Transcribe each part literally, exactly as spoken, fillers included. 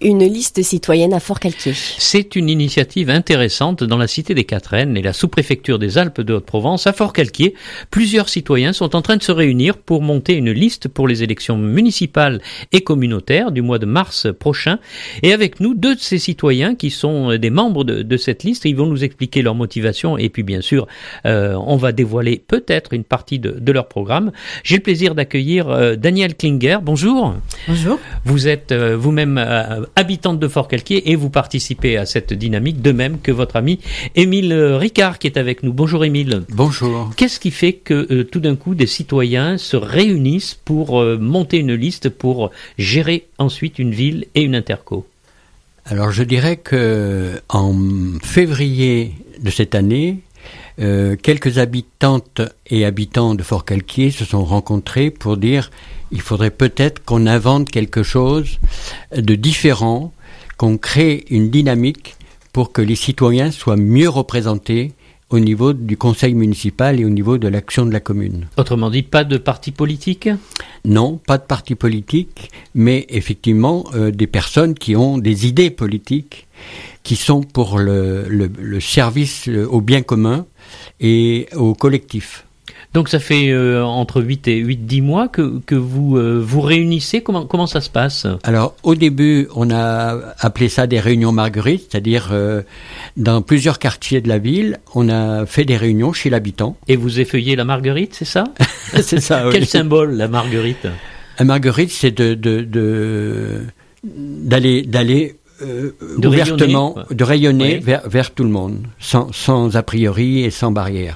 une liste citoyenne à Forcalquier. C'est une initiative intéressante dans la cité des Quatre-Aisnes et la sous-préfecture des Alpes de Haute-Provence. À Forcalquier, plusieurs citoyens sont en train de se réunir pour monter une liste pour les élections municipales et communautaires du mois de mars prochain. Et avec nous, deux de ces citoyens qui sont des membres de, de cette liste. Ils vont nous expliquer leur motivation et puis bien sûr, euh, on va dévoiler peut-être une partie de, de leur programme. J'ai le plaisir d'accueillir euh, Danielle Klinger. Bonjour. Bonjour. Vous êtes euh, vous-même euh, habitante de Forcalquier et vous participez à cette dynamique, de même que votre ami Émile Ricard qui est avec nous. Bonjour Émile. Bonjour. Qu'est-ce qui fait que euh, tout d'un coup des citoyens se réunissent pour euh, monter une liste pour gérer ensuite une ville et une interco? Alors je dirais que en février de cette année, euh, quelques habitantes et habitants de Forcalquier se sont rencontrés pour dire il faudrait peut-être qu'on invente quelque chose de différent, qu'on crée une dynamique pour que les citoyens soient mieux représentés au niveau du conseil municipal et au niveau de l'action de la commune. Autrement dit, pas de parti politique ? Non, pas de parti politique, mais effectivement euh, des personnes qui ont des idées politiques, qui sont pour le, le, le service au bien commun et au collectif. Donc ça fait euh, entre huit et dix mois que, que vous euh, vous réunissez. Comment, comment ça se passe ? Alors au début, on a appelé ça des réunions Marguerite, c'est-à-dire euh, dans plusieurs quartiers de la ville, on a fait des réunions chez l'habitant. Et vous effeuillez la Marguerite, c'est ça ? C'est ça, oui. Quel symbole, la Marguerite ? La Marguerite, c'est de, de, de, d'aller... d'aller Euh, de ouvertement, rayonner, de rayonner oui. vers, vers tout le monde, sans, sans a priori et sans barrière.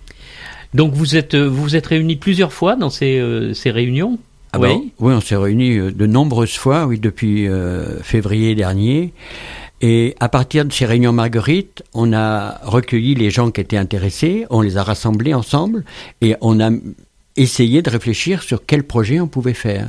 Donc vous êtes vous êtes réunis plusieurs fois dans ces euh, ces réunions. Ah oui. Bon, oui, on s'est réunis de nombreuses fois, oui, depuis euh, février dernier. Et à partir de ces réunions Marguerite, on a recueilli les gens qui étaient intéressés, on les a rassemblés ensemble et on a essayé de réfléchir sur quel projet on pouvait faire.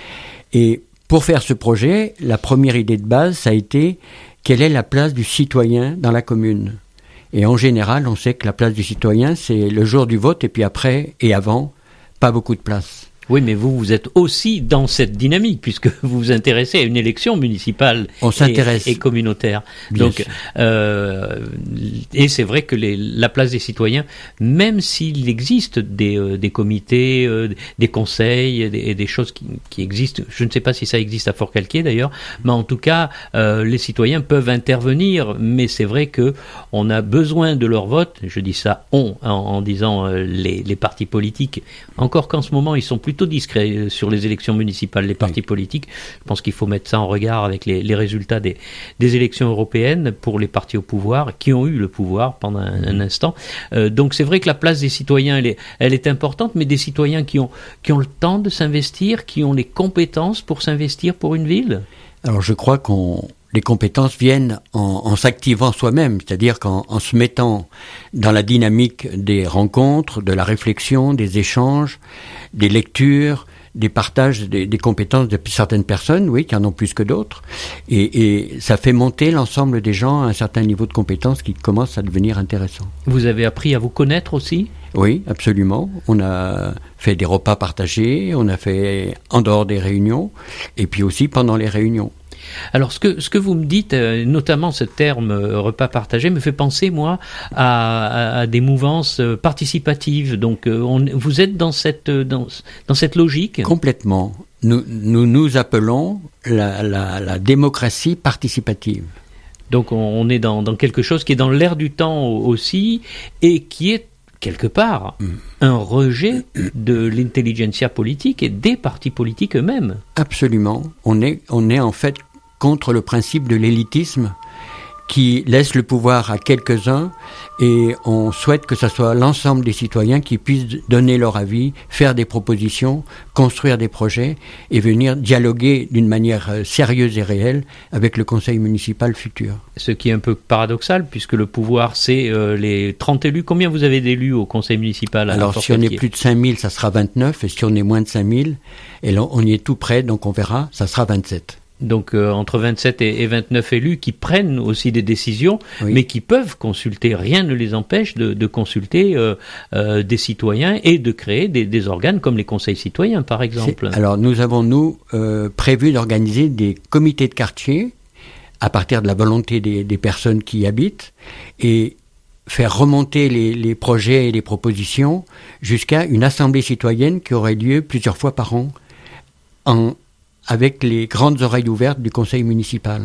Et pour faire ce projet, la première idée de base, ça a été quelle est la place du citoyen dans la commune. Et en général, on sait que la place du citoyen, c'est le jour du vote et puis après et avant, pas beaucoup de place. Oui, mais vous, vous êtes aussi dans cette dynamique, puisque vous vous intéressez à une élection municipale On s'intéresse. Et, et communautaire. Bien Donc, sûr. euh, et c'est vrai que les, la place des citoyens, même s'il existe des, euh, des comités, euh, des conseils, des, des choses qui, qui existent, je ne sais pas si ça existe à Forcalquier d'ailleurs, mais en tout cas, euh, les citoyens peuvent intervenir, mais c'est vrai que on a besoin de leur vote. Je dis ça on en, en disant euh, les, les partis politiques. Encore qu'en ce moment, ils sont plutôt discrets sur les élections municipales, les partis oui. politiques. Je pense qu'il faut mettre ça en regard avec les, les résultats des, des élections européennes pour les partis au pouvoir, qui ont eu le pouvoir pendant un, un instant. Euh, donc c'est vrai que la place des citoyens, elle est, elle est importante, mais des citoyens qui ont, qui ont le temps de s'investir, qui ont les compétences pour s'investir pour une ville. Alors je crois qu'on les compétences viennent en, en s'activant soi-même, c'est-à-dire qu'en en se mettant dans la dynamique des rencontres, de la réflexion, des échanges, des lectures, des partages des, des compétences de certaines personnes, oui, qui en ont plus que d'autres, et, et ça fait monter l'ensemble des gens à un certain niveau de compétences qui commence à devenir intéressant. Vous avez appris à vous connaître aussi ? Oui, absolument. On a fait des repas partagés, on a fait en dehors des réunions, et puis aussi pendant les réunions. Alors, ce que, ce que vous me dites, euh, notamment ce terme euh, repas partagé, me fait penser, moi, à, à, à des mouvances euh, participatives. Donc, euh, on, vous êtes dans cette, dans, dans cette logique ? Complètement. Nous nous, nous appelons la, la, la démocratie participative. Donc, on, on est dans, dans quelque chose qui est dans l'air du temps aussi et qui est quelque part, mmh. un rejet de l'intelligentsia politique et des partis politiques eux-mêmes. Absolument. On est, on est en fait contre le principe de l'élitisme qui laisse le pouvoir à quelques-uns et on souhaite que ce soit l'ensemble des citoyens qui puissent donner leur avis, faire des propositions, construire des projets et venir dialoguer d'une manière sérieuse et réelle avec le conseil municipal futur. Ce qui est un peu paradoxal puisque le pouvoir c'est euh, les trente élus. Combien vous avez d'élus au conseil municipal ? Alors si on est plus de cinq mille, ça sera vingt-neuf et si on est moins de cinq mille, et là on y est tout près donc on verra, ça sera vingt-sept. Donc euh, entre vingt-sept et, et vingt-neuf élus qui prennent aussi des décisions, oui. mais qui peuvent consulter. Rien ne les empêche de, de consulter euh, euh, des citoyens et de créer des, des organes comme les conseils citoyens, par exemple. C'est, alors nous avons, nous, euh, prévu d'organiser des comités de quartier à partir de la volonté des, des personnes qui y habitent, et faire remonter les, les projets et les propositions jusqu'à une assemblée citoyenne qui aurait lieu plusieurs fois par an, en, avec les grandes oreilles ouvertes du conseil municipal.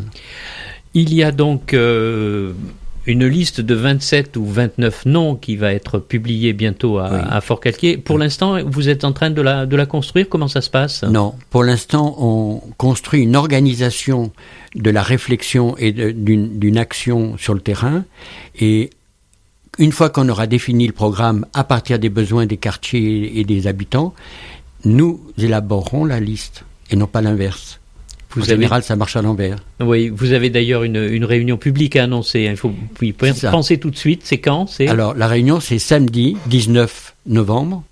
Il y a donc euh, une liste de vingt-sept ou vingt-neuf noms qui va être publiée bientôt à, oui. à Forcalquier. Pour oui. l'instant, vous êtes en train de la, de la construire. Comment ça se passe ? Non, pour l'instant, on construit une organisation de la réflexion et de, d'une, d'une action sur le terrain. Et une fois qu'on aura défini le programme à partir des besoins des quartiers et des habitants, nous élaborerons la liste et non pas l'inverse. Vous en avez... général, ça marche à l'envers. Oui, vous avez d'ailleurs une, une réunion publique à annoncer. Il faut oui, penser tout de suite. C'est quand ? c'est... Alors, la réunion, c'est samedi dix-neuf novembre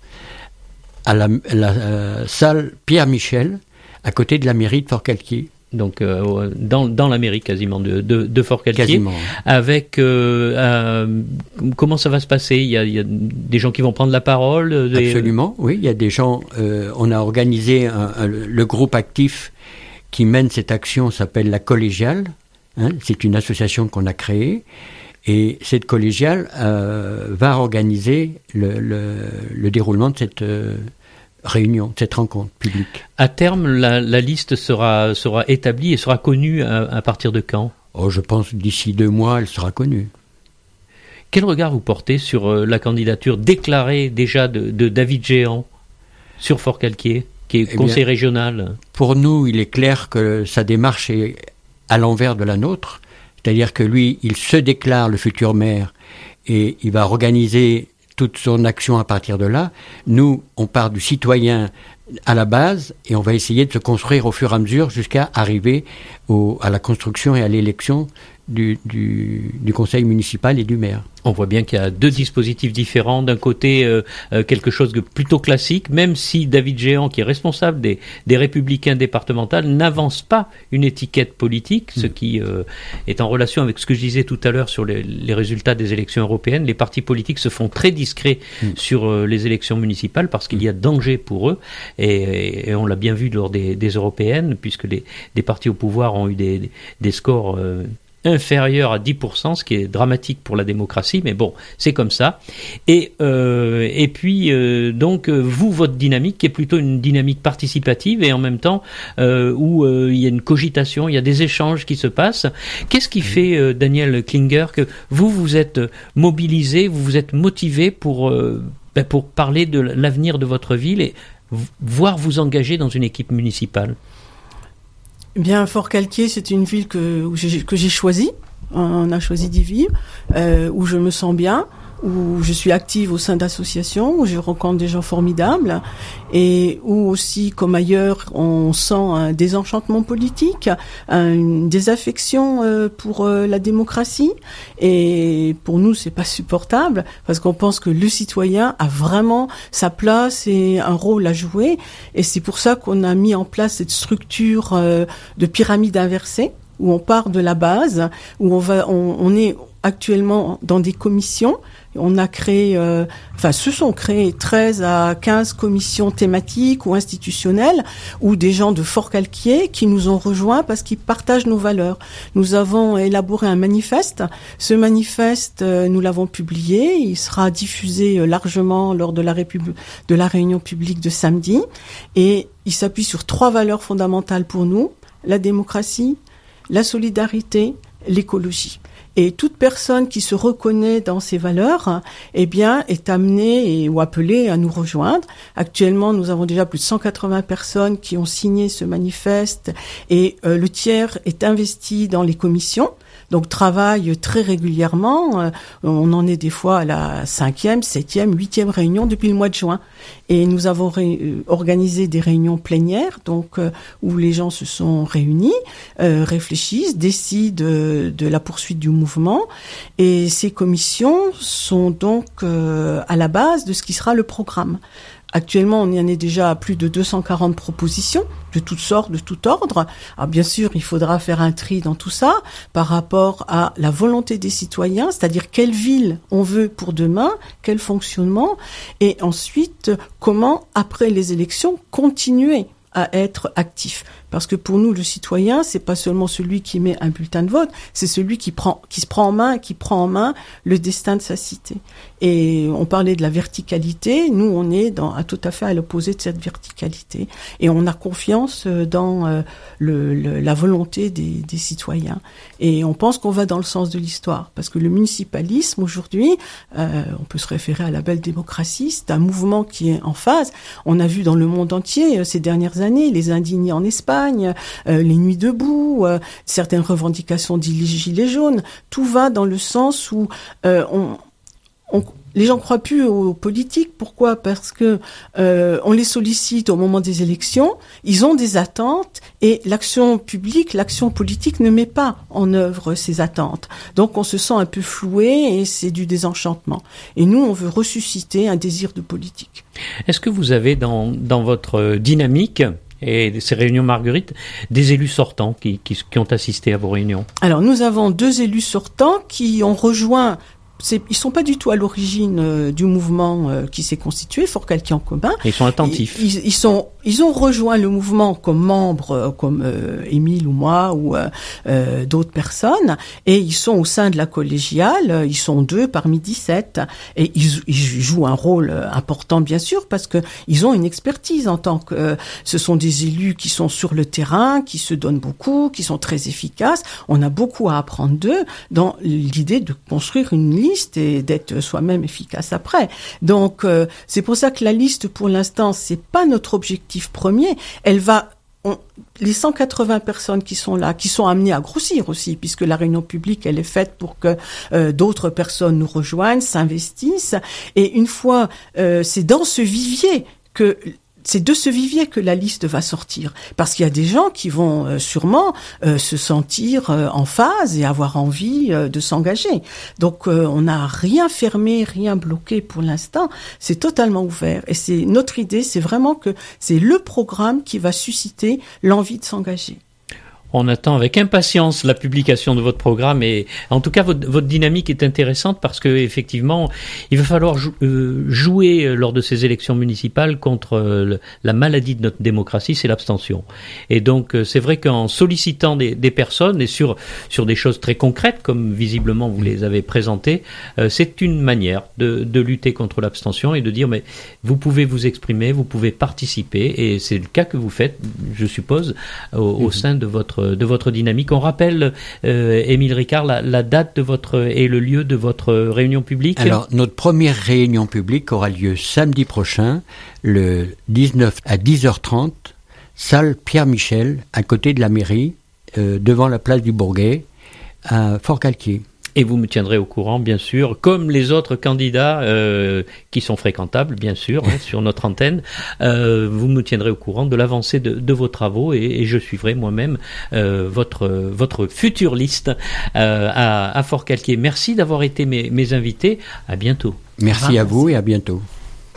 à la, la euh, salle Pierre-Michel, à côté de la mairie de Forcalquier. Donc euh, dans dans la mairie quasiment de de, de Forcalquier. Quasiment. Avec euh, euh, comment ça va se passer ? Il y a il y a des gens qui vont prendre la parole. Des... Absolument, oui. Il y a des gens. Euh, on a organisé un, un, le groupe actif qui mène cette action s'appelle la Collégiale. Hein, c'est une association qu'on a créée. Et cette collégiale euh, va organiser le, le, le déroulement de cette euh, réunion, cette rencontre publique. À terme, la, la liste sera, sera établie et sera connue à, à partir de quand ? Oh, je pense que d'ici deux mois, elle sera connue. Quel regard vous portez sur euh, la candidature déclarée déjà de, de David Géant sur Forcalquier, qui est eh conseil bien, régional ? Pour nous, il est clair que sa démarche est à l'envers de la nôtre. C'est-à-dire que lui, il se déclare le futur maire et il va organiser toute son action à partir de là. Nous, on part du citoyen à la base et on va essayer de se construire au fur et à mesure jusqu'à arriver au, à la construction et à l'élection du, du, du conseil municipal et du maire. On voit bien qu'il y a deux dispositifs différents. D'un côté, euh, euh, quelque chose de plutôt classique, même si David Géant, qui est responsable des, des Républicains départementales, n'avance pas une étiquette politique, mmh. ce qui euh, est en relation avec ce que je disais tout à l'heure sur les, les résultats des élections européennes. Les partis politiques se font très discrets mmh. sur euh, les élections municipales parce qu'il y a danger pour eux. Et, et on l'a bien vu lors des, des européennes, puisque les, des partis au pouvoir ont eu des, des scores... Euh, inférieur à dix pour cent, ce qui est dramatique pour la démocratie, mais bon, c'est comme ça. Et, euh, et puis, euh, donc, vous, votre dynamique, qui est plutôt une dynamique participative, et en même temps, euh, où euh, il y a une cogitation, il y a des échanges qui se passent. Qu'est-ce qui fait, euh, Daniel Klinger, que vous, vous êtes mobilisé, vous vous êtes motivé pour, euh, ben pour parler de l'avenir de votre ville et voire vous engager dans une équipe municipale ? Bien, Forcalquier, c'est une ville que, où j'ai, que j'ai choisie. On a choisi d'y vivre, euh, où je me sens bien, où je suis active au sein d'associations, où je rencontre des gens formidables, et où aussi, comme ailleurs, on sent un désenchantement politique, une désaffection euh, pour euh, la démocratie. Et pour nous, c'est pas supportable, parce qu'on pense que le citoyen a vraiment sa place et un rôle à jouer. Et c'est pour ça qu'on a mis en place cette structure euh, de pyramide inversée, où on part de la base, où on va, on, on est actuellement dans des commissions. On a créé, euh, enfin, se sont créées treize à quinze commissions thématiques ou institutionnelles, ou des gens de Forcalquier qui nous ont rejoints parce qu'ils partagent nos valeurs. Nous avons élaboré un manifeste. Ce manifeste, euh, nous l'avons publié. Il sera diffusé largement lors de la, répub- de la réunion publique de samedi. Et il s'appuie sur trois valeurs fondamentales pour nous: la démocratie, la solidarité, l'écologie. Et toute personne qui se reconnaît dans ces valeurs, eh bien, est amenée et, ou appelée à nous rejoindre. Actuellement, nous avons déjà plus de cent quatre-vingts personnes qui ont signé ce manifeste et euh, le tiers est investi dans les commissions. Donc, travaille très régulièrement. Euh, on en est des fois à la cinquième, septième, huitième réunion depuis le mois de juin. Et nous avons ré- euh, organisé des réunions plénières, donc euh, où les gens se sont réunis, euh, réfléchissent, décident de, de la poursuite du mouvement. Et ces commissions sont donc euh, à la base de ce qui sera le programme. Actuellement, on y en est déjà à plus de deux cent quarante propositions, de toutes sortes, de tout ordre. Alors bien sûr, il faudra faire un tri dans tout ça par rapport à la volonté des citoyens, c'est-à-dire quelle ville on veut pour demain, quel fonctionnement, et ensuite, comment, après les élections, continuer à être actif. Parce que pour nous, le citoyen, c'est pas seulement celui qui met un bulletin de vote, c'est celui qui prend, qui se prend en main, qui prend en main le destin de sa cité. Et on parlait de la verticalité. Nous, on est dans, à tout à fait à l'opposé de cette verticalité. Et on a confiance dans euh, le, le, la volonté des, des citoyens. Et on pense qu'on va dans le sens de l'histoire. Parce que le municipalisme, aujourd'hui, euh, on peut se référer à la belle démocratie, c'est un mouvement qui est en phase. On a vu dans le monde entier, euh, ces dernières années, les indignés en Espagne, euh, les nuits debout, euh, certaines revendications des gilets jaunes. Tout va dans le sens où euh, on, on les gens croient plus aux politiques. Pourquoi ? Parce que euh, on les sollicite au moment des élections. Ils ont des attentes et l'action publique, l'action politique ne met pas en œuvre ces attentes. Donc on se sent un peu floué et c'est du désenchantement. Et nous, on veut ressusciter un désir de politique. Est-ce que vous avez dans dans votre dynamique et ces réunions Marguerite, des élus sortants qui, qui, qui ont assisté à vos réunions ? Alors nous avons deux élus sortants qui ont rejoint. C'est, ils sont pas du tout à l'origine euh, du mouvement euh, qui s'est constitué, Forcalquier en commun. Ils sont attentifs. Ils, ils, ils sont, ils ont rejoint le mouvement comme membres, euh, comme euh, Émile ou moi ou euh, euh, d'autres personnes, et ils sont au sein de la collégiale. Ils sont deux parmi dix-sept, et ils, ils jouent un rôle important bien sûr parce que ils ont une expertise en tant que. Euh, ce sont des élus qui sont sur le terrain, qui se donnent beaucoup, qui sont très efficaces. On a beaucoup à apprendre d'eux dans l'idée de construire une liste et d'être soi-même efficace après. Donc euh, c'est pour ça que la liste pour l'instant c'est pas notre objectif premier. Elle va on, les cent quatre-vingts personnes qui sont là, qui sont amenées à grossir aussi, puisque la réunion publique elle est faite pour que euh, d'autres personnes nous rejoignent, s'investissent. Et une fois, euh, c'est dans ce vivier que c'est de ce vivier que la liste va sortir. Parce qu'il y a des gens qui vont euh, sûrement euh, se sentir euh, en phase et avoir envie euh, de s'engager. Donc euh, on n'a rien fermé, rien bloqué pour l'instant. C'est totalement ouvert. Et c'est notre idée, c'est vraiment que c'est le programme qui va susciter l'envie de s'engager. On attend avec impatience la publication de votre programme et en tout cas votre, votre dynamique est intéressante parce que effectivement il va falloir jou- euh, jouer lors de ces élections municipales contre euh, le, la maladie de notre démocratie, c'est l'abstention. Et donc euh, c'est vrai qu'en sollicitant des, des personnes et sur sur des choses très concrètes comme visiblement vous les avez présentées, euh, c'est une manière de, de lutter contre l'abstention et de dire mais vous pouvez vous exprimer, vous pouvez participer et c'est le cas que vous faites, je suppose, au, au mmh. sein de votre de votre dynamique. On rappelle, euh, Émile Ricard, la, la date de votre et le lieu de votre réunion publique. Alors, notre première réunion publique aura lieu samedi prochain, le dix-neuf à dix heures trente, salle Pierre-Michel, à côté de la mairie, euh, devant la place du Bourget, à Forcalquier. Et vous me tiendrez au courant, bien sûr, comme les autres candidats euh, qui sont fréquentables, bien sûr, hein, sur notre antenne. Euh, vous me tiendrez au courant de l'avancée de, de vos travaux et, et je suivrai moi-même euh, votre votre future liste euh, à, à Forcalquier. Merci d'avoir été mes, mes invités. À bientôt. Merci à vous et à bientôt.